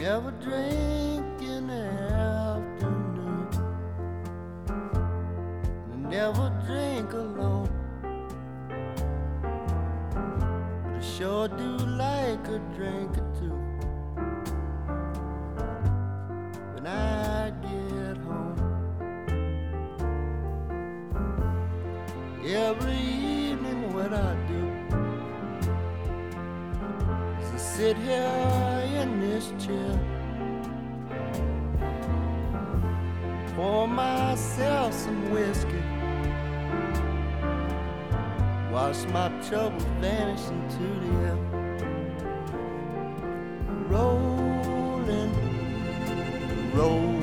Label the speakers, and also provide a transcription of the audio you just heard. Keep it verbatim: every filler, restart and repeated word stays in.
Speaker 1: never drink in the afternoon. I never drink alone, but I sure do like a drink or two when I get home. Every evening what I do is I sit here in this chair, pour myself some whiskey, watch my troubles vanish into the air. Rolling, rolling.